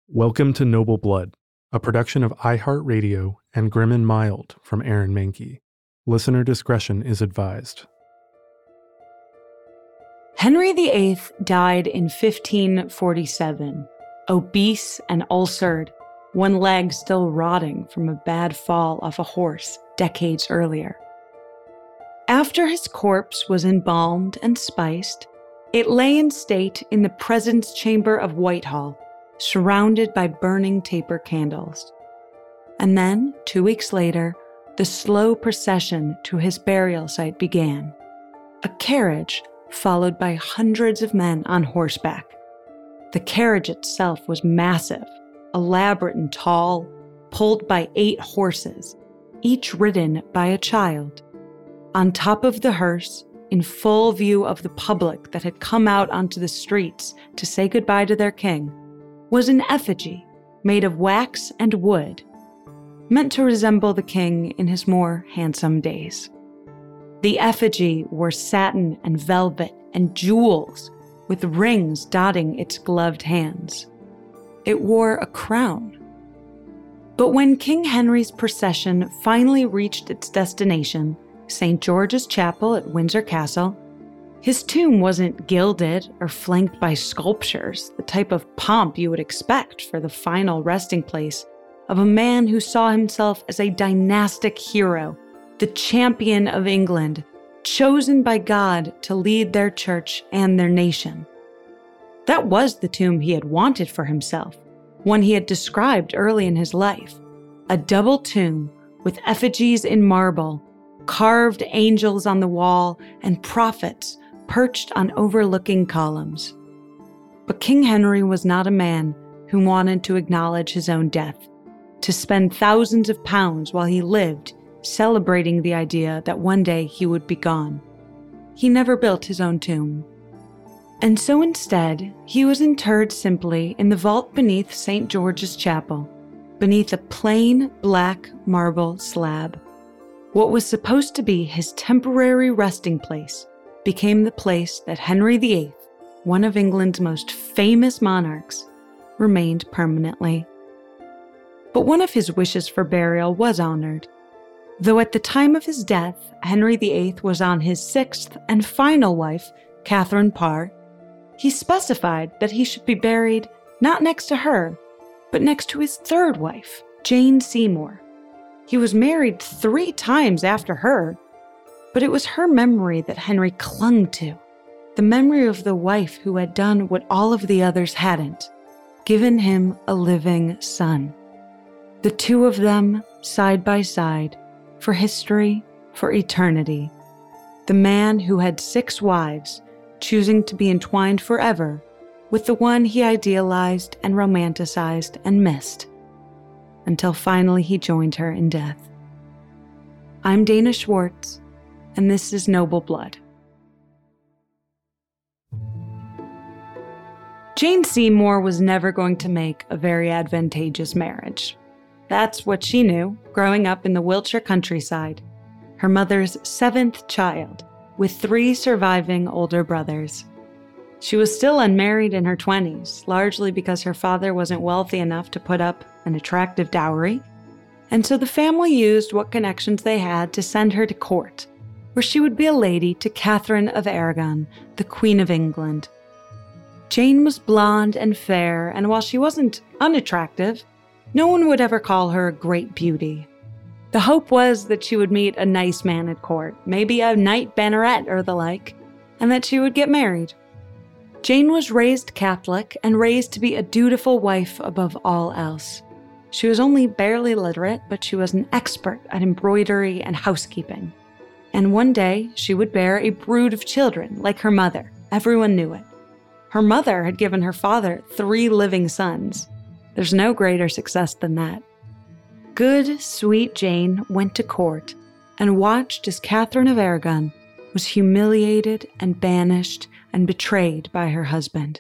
Welcome to Noble Blood, a production of iHeartRadio and Grim and Mild from Aaron Mahnke. Listener discretion is advised. Henry VIII died in 1547, obese and ulcered, one leg still rotting from a bad fall off a horse decades earlier. After his corpse was embalmed and spiced, it lay in state in the presence chamber of Whitehall, surrounded by burning taper candles. And then, 2 weeks later, the slow procession to his burial site began. A carriage followed by hundreds of men on horseback. The carriage itself was massive, elaborate and tall, pulled by 8 horses, each ridden by a child. On top of the hearse, in full view of the public that had come out onto the streets to say goodbye to their king, was an effigy made of wax and wood, meant to resemble the king in his more handsome days. The effigy wore satin and velvet and jewels, with rings dotting its gloved hands. It wore a crown. But when King Henry's procession finally reached its destination, St. George's Chapel at Windsor Castle, his tomb wasn't gilded or flanked by sculptures, the type of pomp you would expect for the final resting place of a man who saw himself as a dynastic hero, the champion of England, chosen by God to lead their church and their nation. That was the tomb he had wanted for himself, one he had described early in his life, a double tomb with effigies in marble, carved angels on the wall, and prophets perched on overlooking columns. But King Henry was not a man who wanted to acknowledge his own death, to spend thousands of pounds while he lived celebrating the idea that one day he would be gone. He never built his own tomb. And so instead, he was interred simply in the vault beneath St. George's Chapel, beneath a plain black marble slab. What was supposed to be his temporary resting place became the place that Henry VIII, one of England's most famous monarchs, remained permanently. But one of his wishes for burial was honored. Though at the time of his death, Henry VIII was on his 6th and final wife, Catherine Parr, he specified that he should be buried not next to her, but next to his 3rd wife, Jane Seymour. He was married 3 times after her, but it was her memory that Henry clung to, the memory of the wife who had done what all of the others hadn't, given him a living son. The 2 of them, side by side, for history, for eternity. The man who had 6 wives, choosing to be entwined forever with the one he idealized and romanticized and missed, until finally he joined her in death. I'm Dana Schwartz, and this is Noble Blood. Jane Seymour was never going to make a very advantageous marriage. That's what she knew, growing up in the Wiltshire countryside, her mother's 7th child, with 3 surviving older brothers. She was still unmarried in her 20s, largely because her father wasn't wealthy enough to put up an attractive dowry, and so the family used what connections they had to send her to court, where she would be a lady to Catherine of Aragon, the Queen of England. Jane was blonde and fair, and while she wasn't unattractive, no one would ever call her a great beauty. The hope was that she would meet a nice man at court, maybe a knight banneret or the like, and that she would get married. Jane was raised Catholic and raised to be a dutiful wife above all else. She was only barely literate, but she was an expert at embroidery and housekeeping. And one day, she would bear a brood of children, like her mother. Everyone knew it. Her mother had given her father 3 living sons. There's no greater success than that. Good, sweet Jane went to court and watched as Catherine of Aragon was humiliated and banished and betrayed by her husband.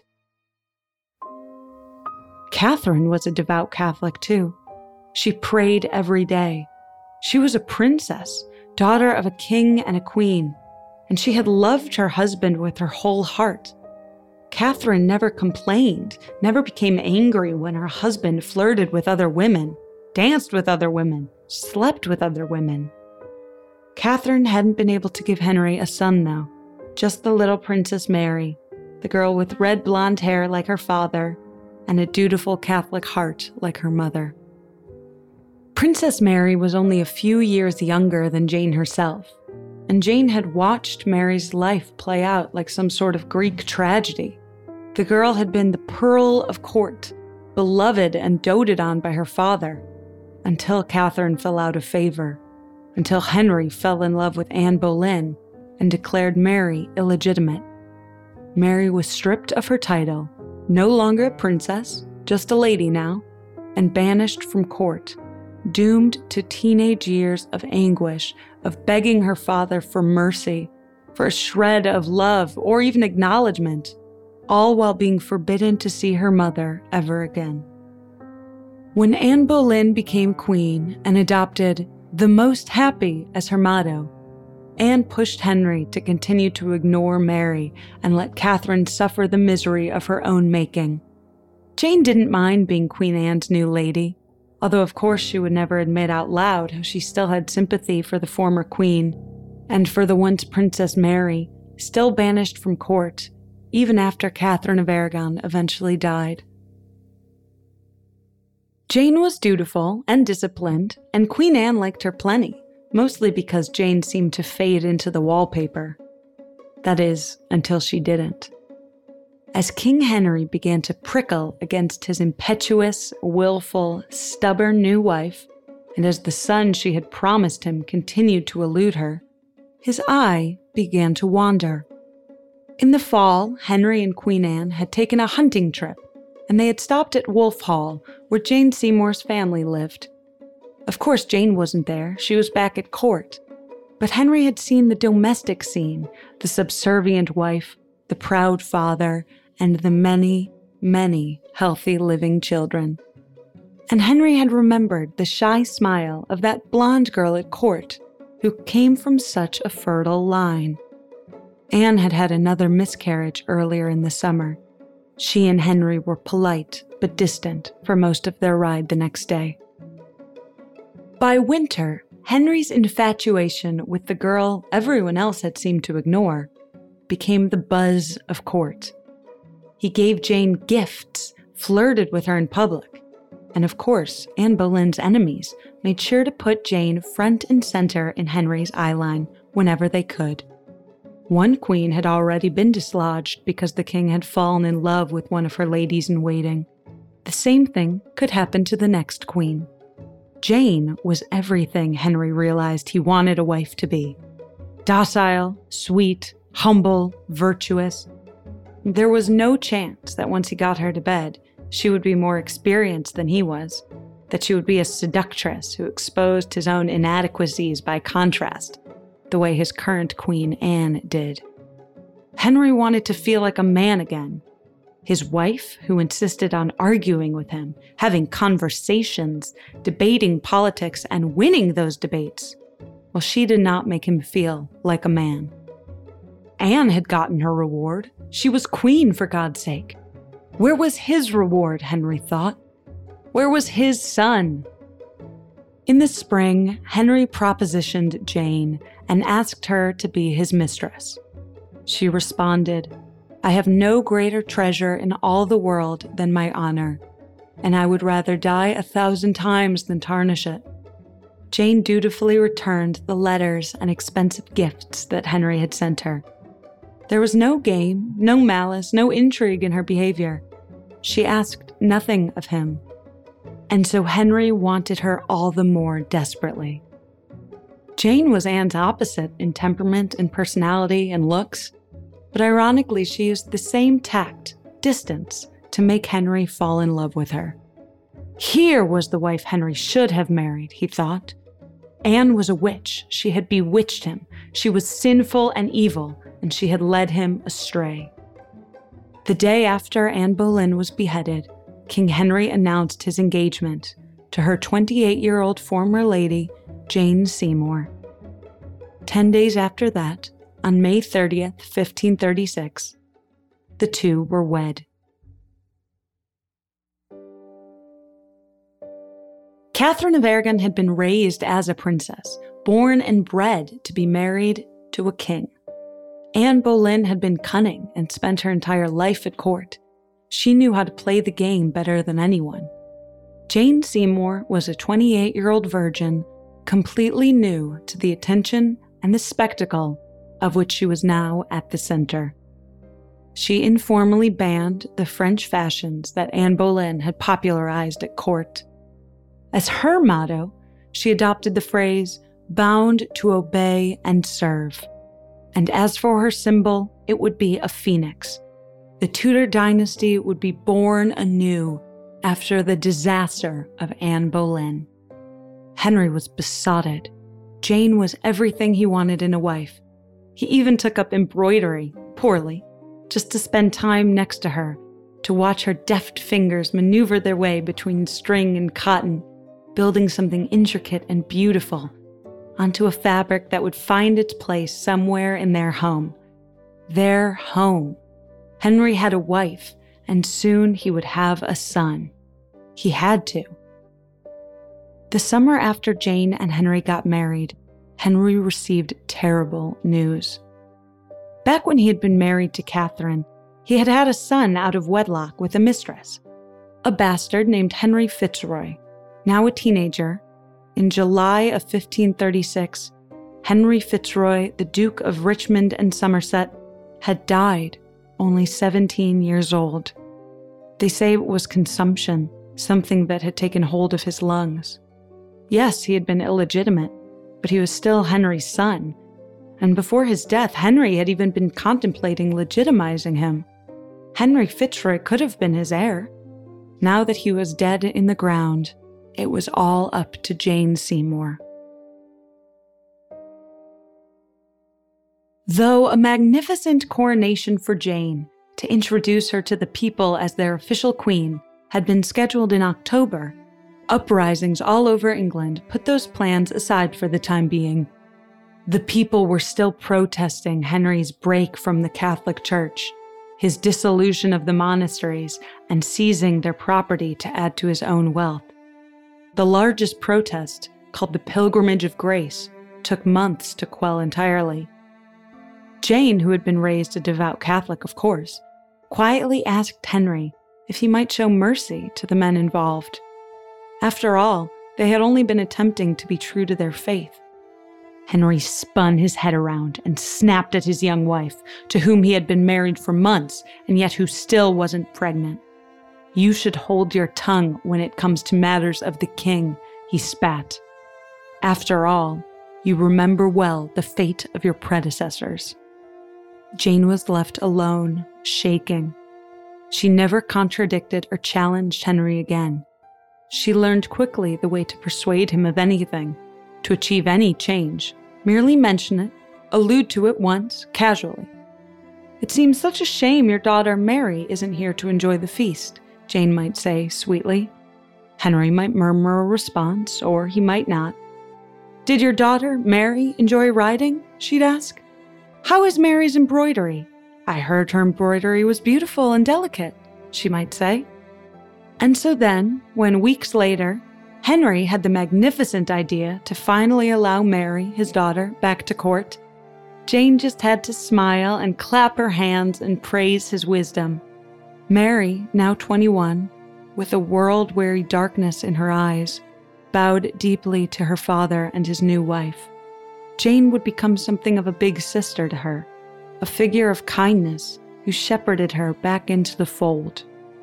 Catherine was a devout Catholic too. She prayed every day. She was a princess, daughter of a king and a queen, and she had loved her husband with her whole heart. Catherine never complained, never became angry when her husband flirted with other women, danced with other women, slept with other women. Catherine hadn't been able to give Henry a son, though, just the little Princess Mary, the girl with red blonde hair like her father and a dutiful Catholic heart like her mother. Princess Mary was only a few years younger than Jane herself, and Jane had watched Mary's life play out like some sort of Greek tragedy. The girl had been the pearl of court, beloved and doted on by her father, until Catherine fell out of favor, until Henry fell in love with Anne Boleyn and declared Mary illegitimate. Mary was stripped of her title, no longer a princess, just a lady now, and banished from court, doomed to teenage years of anguish, of begging her father for mercy, for a shred of love or even acknowledgement, all while being forbidden to see her mother ever again. When Anne Boleyn became queen and adopted "the most happy" as her motto, Anne pushed Henry to continue to ignore Mary and let Catherine suffer the misery of her own making. Jane didn't mind being Queen Anne's new lady, although of course she would never admit out loud how she still had sympathy for the former queen and for the once Princess Mary, still banished from court, even after Catherine of Aragon eventually died. Jane was dutiful and disciplined, and Queen Anne liked her plenty, mostly because Jane seemed to fade into the wallpaper. That is, until she didn't. As King Henry began to prickle against his impetuous, willful, stubborn new wife, and as the son she had promised him continued to elude her, his eye began to wander. In the fall, Henry and Queen Anne had taken a hunting trip, and they had stopped at Wolf Hall, where Jane Seymour's family lived. Of course, Jane wasn't there. She was back at court. But Henry had seen the domestic scene, the subservient wife, the proud father, and the many, many healthy living children. And Henry had remembered the shy smile of that blonde girl at court who came from such a fertile line. Anne had had another miscarriage earlier in the summer. She and Henry were polite but distant for most of their ride the next day. By winter, Henry's infatuation with the girl everyone else had seemed to ignore became the buzz of court. He gave Jane gifts, flirted with her in public, and of course, Anne Boleyn's enemies made sure to put Jane front and center in Henry's eyeline whenever they could. One queen had already been dislodged because the king had fallen in love with one of her ladies-in-waiting. The same thing could happen to the next queen. Jane was everything Henry realized he wanted a wife to be. Docile, sweet, humble, virtuous. There was no chance that once he got her to bed, she would be more experienced than he was, that she would be a seductress who exposed his own inadequacies by contrast, the way his current queen, Anne, did. Henry wanted to feel like a man again. His wife, who insisted on arguing with him, having conversations, debating politics, and winning those debates, well, she did not make him feel like a man. Anne had gotten her reward. She was queen, for God's sake. Where was his reward, Henry thought? Where was his son? In the spring, Henry propositioned Jane and asked her to be his mistress. She responded, "I have no greater treasure in all the world than my honor, and I would rather die 1,000 times than tarnish it." Jane dutifully returned the letters and expensive gifts that Henry had sent her. There was no game, no malice, no intrigue in her behavior. She asked nothing of him. And so Henry wanted her all the more desperately. Jane was Anne's opposite in temperament and personality and looks, but ironically she used the same tact, distance, to make Henry fall in love with her. Here was the wife Henry should have married, he thought. Anne was a witch. She had bewitched him. She was sinful and evil, and she had led him astray. The day after Anne Boleyn was beheaded, King Henry announced his engagement to her 28-year-old former lady, Jane Seymour. 10 days after that, on May 30th, 1536, the two were wed. Catherine of Aragon had been raised as a princess, born and bred to be married to a king. Anne Boleyn had been cunning and spent her entire life at court. She knew how to play the game better than anyone. Jane Seymour was a 28-year-old virgin, completely new to the attention and the spectacle of which she was now at the center. She informally banned the French fashions that Anne Boleyn had popularized at court. As her motto, she adopted the phrase, "bound to obey and serve." And as for her symbol, it would be a phoenix. The Tudor dynasty would be born anew after the disaster of Anne Boleyn. Henry was besotted. Jane was everything he wanted in a wife. He even took up embroidery, poorly, just to spend time next to her, to watch her deft fingers maneuver their way between string and cotton, building something intricate and beautiful onto a fabric that would find its place somewhere in their home. Their home. Henry had a wife, and soon he would have a son. He had to. The summer after Jane and Henry got married, Henry received terrible news. Back when he had been married to Catherine, he had had a son out of wedlock with a mistress, a bastard named Henry Fitzroy. Now a teenager, in July of 1536, Henry Fitzroy, the Duke of Richmond and Somerset, had died, only 17 years old. They say it was consumption, something that had taken hold of his lungs. Yes, he had been illegitimate, but he was still Henry's son, and before his death, Henry had even been contemplating legitimizing him. Henry Fitzroy could have been his heir. Now that he was dead in the ground, it was all up to Jane Seymour. Though a magnificent coronation for Jane, to introduce her to the people as their official queen, had been scheduled in October, uprisings all over England put those plans aside for the time being. The people were still protesting Henry's break from the Catholic Church, his dissolution of the monasteries, and seizing their property to add to his own wealth. The largest protest, called the Pilgrimage of Grace, took months to quell entirely. Jane, who had been raised a devout Catholic, of course, quietly asked Henry if he might show mercy to the men involved. After all, they had only been attempting to be true to their faith. Henry spun his head around and snapped at his young wife, to whom he had been married for months and yet who still wasn't pregnant. "You should hold your tongue when it comes to matters of the king," he spat. "After all, you remember well the fate of your predecessors." Jane was left alone, shaking. She never contradicted or challenged Henry again. She learned quickly the way to persuade him of anything, to achieve any change. Merely mention it, allude to it once, casually. "It seems such a shame your daughter Mary isn't here to enjoy the feast," Jane might say sweetly. Henry might murmur a response, or he might not. "Did your daughter Mary enjoy riding?" she'd ask. "How is Mary's embroidery? I heard her embroidery was beautiful and delicate," she might say. And so then, when weeks later, Henry had the magnificent idea to finally allow Mary, his daughter, back to court, Jane just had to smile and clap her hands and praise his wisdom. Mary, now 21, with a world-weary darkness in her eyes, bowed deeply to her father and his new wife. Jane would become something of a big sister to her, a figure of kindness who shepherded her back into the fold.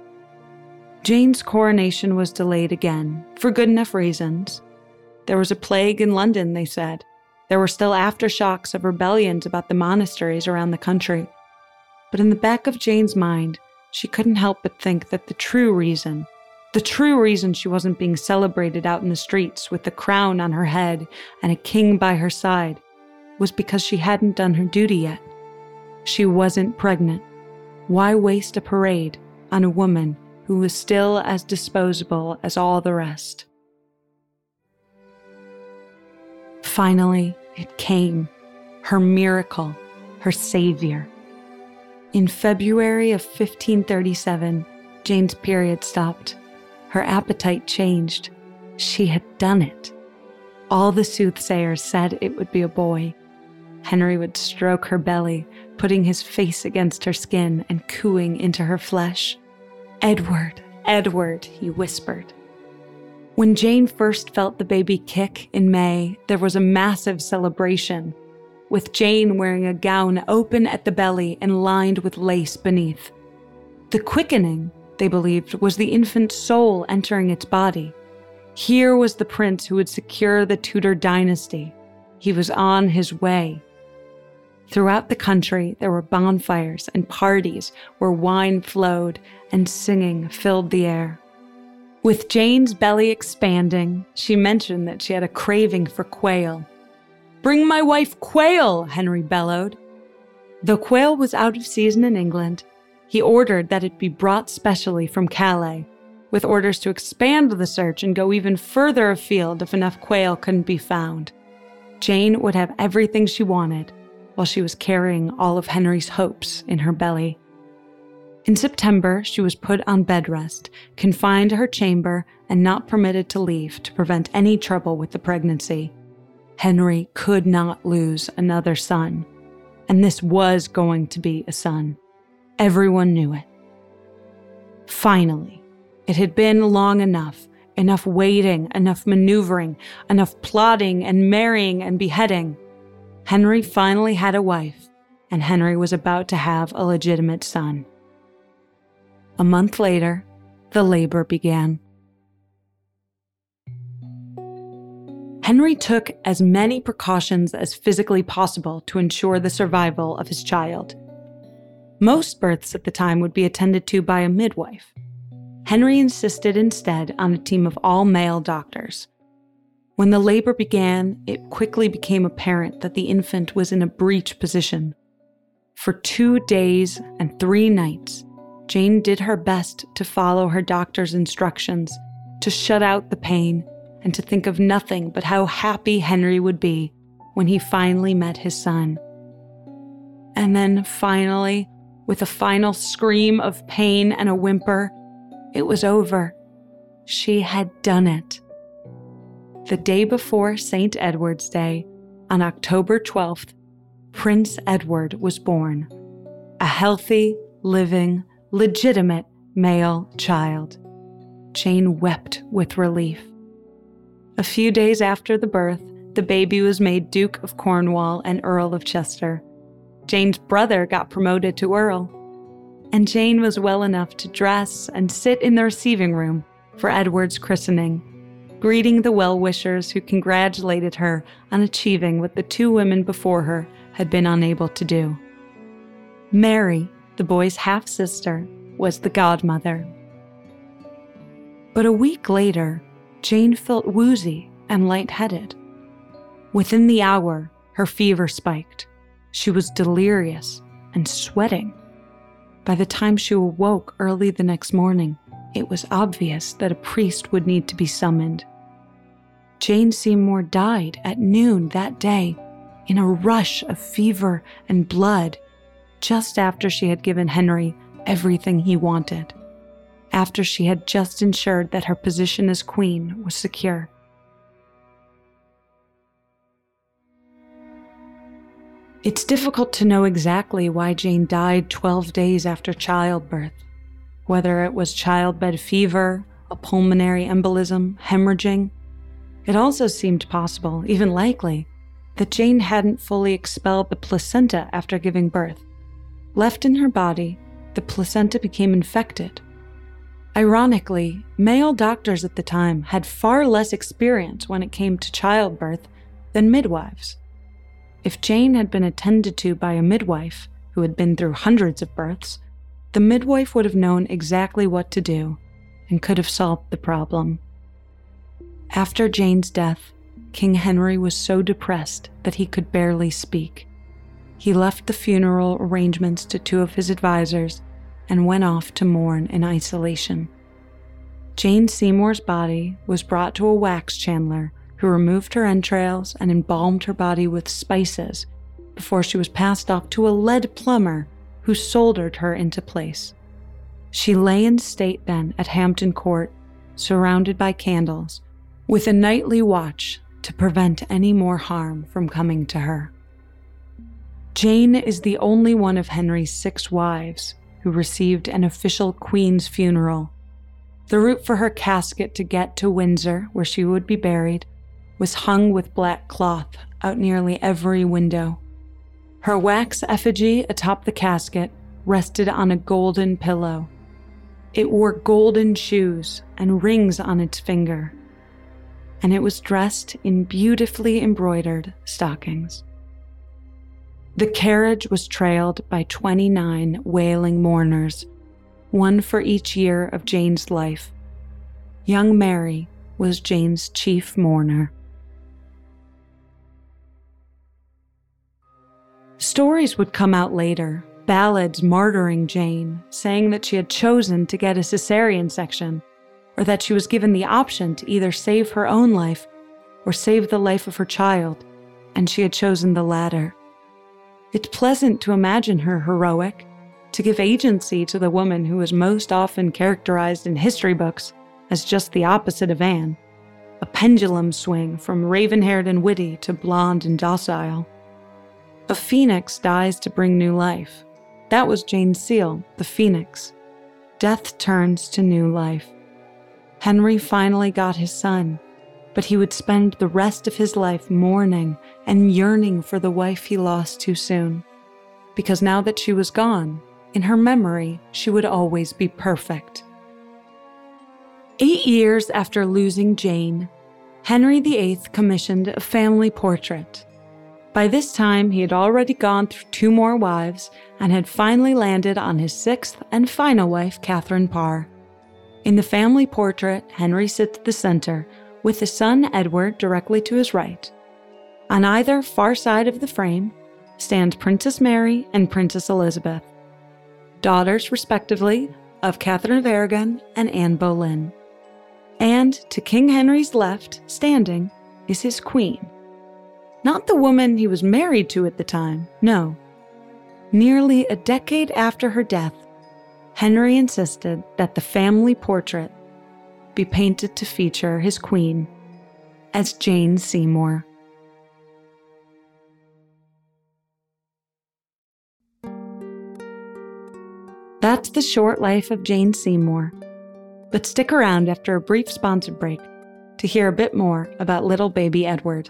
Jane's coronation was delayed again, for good enough reasons. There was a plague in London, they said. There were still aftershocks of rebellions about the monasteries around the country. But in the back of Jane's mind, she couldn't help but think that the true reason she wasn't being celebrated out in the streets with the crown on her head and a king by her side, was because she hadn't done her duty yet. She wasn't pregnant. Why waste a parade on a woman who was still as disposable as all the rest? Finally, it came. Her miracle, her savior. In February of 1537, Jane's period stopped. Her appetite changed. She had done it. All the soothsayers said it would be a boy. Henry would stroke her belly, putting his face against her skin and cooing into her flesh. "Edward, Edward," he whispered. When Jane first felt the baby kick in May, there was a massive celebration, with Jane wearing a gown open at the belly and lined with lace beneath. The quickening, they believed, was the infant's soul entering its body. Here was the prince who would secure the Tudor dynasty. He was on his way. Throughout the country, there were bonfires and parties where wine flowed and singing filled the air. With Jane's belly expanding, she mentioned that she had a craving for quail. "Bring my wife quail," Henry bellowed. Though quail was out of season in England, he ordered that it be brought specially from Calais, with orders to expand the search and go even further afield if enough quail couldn't be found. Jane would have everything she wanted, while she was carrying all of Henry's hopes in her belly. In September, she was put on bed rest, confined to her chamber, and not permitted to leave to prevent any trouble with the pregnancy. Henry could not lose another son, and this was going to be a son. Everyone knew it. Finally, it had been long enough waiting, enough maneuvering, enough plotting and marrying and beheading. Henry finally had a wife, and Henry was about to have a legitimate son. A month later, the labor began. Henry took as many precautions as physically possible to ensure the survival of his child. Most births at the time would be attended to by a midwife. Henry insisted instead on a team of all-male doctors. When the labor began, it quickly became apparent that the infant was in a breech position. For 2 days and 3 nights, Jane did her best to follow her doctor's instructions, to shut out the pain, and to think of nothing but how happy Henry would be when he finally met his son. And then finally, with a final scream of pain and a whimper, it was over. She had done it. The day before St. Edward's Day, on October 12th, Prince Edward was born. A healthy, living, legitimate male child. Jane wept with relief. A few days after the birth, the baby was made Duke of Cornwall and Earl of Chester. Jane's brother got promoted to Earl, and Jane was well enough to dress and sit in the receiving room for Edward's christening, greeting the well-wishers who congratulated her on achieving what the 2 women before her had been unable to do. Mary, the boy's half-sister, was the godmother. But a week later, Jane felt woozy and lightheaded. Within the hour, her fever spiked. She was delirious and sweating. By the time she awoke early the next morning, it was obvious that a priest would need to be summoned. Jane Seymour died at noon that day in a rush of fever and blood, just after she had given Henry everything he wanted, after she had just ensured that her position as queen was secure. It's difficult to know exactly why Jane died 12 days after childbirth, whether it was childbed fever, a pulmonary embolism, hemorrhaging. It also seemed possible, even likely, that Jane hadn't fully expelled the placenta after giving birth. Left in her body, the placenta became infected. Ironically, male doctors at the time had far less experience when it came to childbirth than midwives. If Jane had been attended to by a midwife who had been through hundreds of births, the midwife would have known exactly what to do and could have solved the problem. After Jane's death, King Henry was so depressed that he could barely speak. He left the funeral arrangements to 2 of his advisors and went off to mourn in isolation. Jane Seymour's body was brought to a wax chandler who removed her entrails and embalmed her body with spices before she was passed off to a lead plumber who soldered her into place. She lay in state then at Hampton Court, surrounded by candles, with a nightly watch to prevent any more harm from coming to her. Jane is the only one of Henry's 6 wives who received an official queen's funeral. The route for her casket to get to Windsor, where she would be buried, was hung with black cloth out nearly every window. Her wax effigy atop the casket rested on a golden pillow. It wore golden shoes and rings on its finger, and it was dressed in beautifully embroidered stockings. The carriage was trailed by 29 wailing mourners, one for each year of Jane's life. Young Mary was Jane's chief mourner. Stories would come out later, ballads martyring Jane, saying that she had chosen to get a cesarean section, or that she was given the option to either save her own life or save the life of her child, and she had chosen the latter. It's pleasant to imagine her heroic, to give agency to the woman who is most often characterized in history books as just the opposite of Anne, a pendulum swing from raven-haired and witty to blonde and docile. A phoenix dies to bring new life. That was Jane's seal, the phoenix. Death turns to new life. Henry finally got his son, but he would spend the rest of his life mourning and yearning for the wife he lost too soon. Because now that she was gone, in her memory, she would always be perfect. 8 years after losing Jane, Henry VIII commissioned a family portrait. By this time, he had already gone through 2 more wives and had finally landed on his 6th and final wife, Catherine Parr. In the family portrait, Henry sits at the center, with his son Edward directly to his right. On either far side of the frame stand Princess Mary and Princess Elizabeth, daughters, respectively, of Catherine of Aragon and Anne Boleyn. And to King Henry's left, standing, is his queen. Not the woman he was married to at the time, no. Nearly a decade after her death, Henry insisted that the family portrait be painted to feature his queen as Jane Seymour. That's the short life of Jane Seymour. But stick around after a brief sponsor break to hear a bit more about little baby Edward.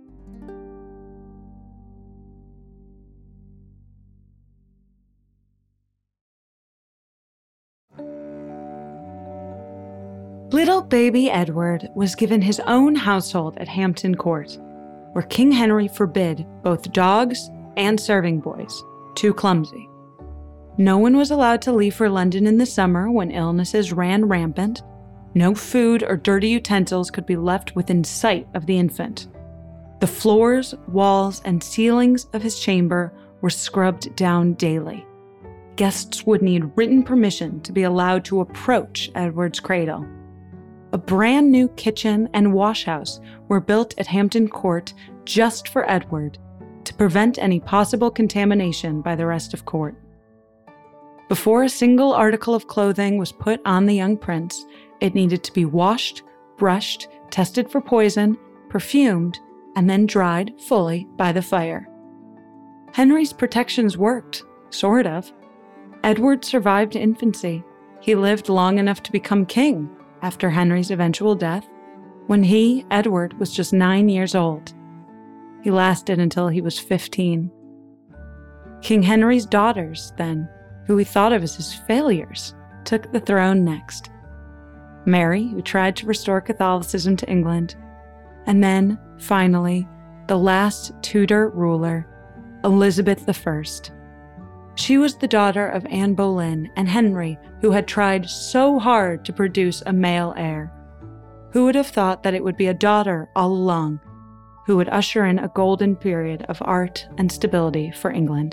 Little baby Edward was given his own household at Hampton Court, where King Henry forbid both dogs and serving boys, too clumsy. No one was allowed to leave for London in the summer when illnesses ran rampant. No food or dirty utensils could be left within sight of the infant. The floors, walls, and ceilings of his chamber were scrubbed down daily. Guests would need written permission to be allowed to approach Edward's cradle. A brand new kitchen and washhouse were built at Hampton Court just for Edward to prevent any possible contamination by the rest of court. Before a single article of clothing was put on the young prince, it needed to be washed, brushed, tested for poison, perfumed, and then dried fully by the fire. Henry's protections worked, sort of. Edward survived infancy. He lived long enough to become king after Henry's eventual death, when he, Edward, was just 9 years old. He lasted until he was 15. King Henry's daughters, then, who he thought of as his failures, took the throne next. Mary, who tried to restore Catholicism to England, and then, finally, the last Tudor ruler, Elizabeth I. She was the daughter of Anne Boleyn and Henry, who had tried so hard to produce a male heir. Who would have thought that it would be a daughter all along, who would usher in a golden period of art and stability for England?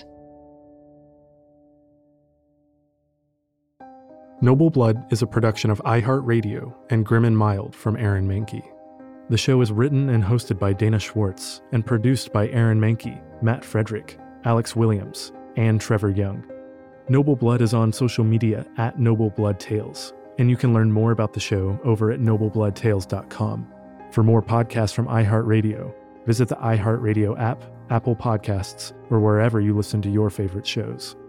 Noble Blood is a production of iHeartRadio and Grim and Mild from Aaron Mahnke. The show is written and hosted by Dana Schwartz and produced by Aaron Mahnke, Matt Frederick, Alex Williams, and Trevor Young. Noble Blood is on social media at Noble Blood Tales, and you can learn more about the show over at noblebloodtales.com. For more podcasts from iHeartRadio, visit the iHeartRadio app, Apple Podcasts, or wherever you listen to your favorite shows.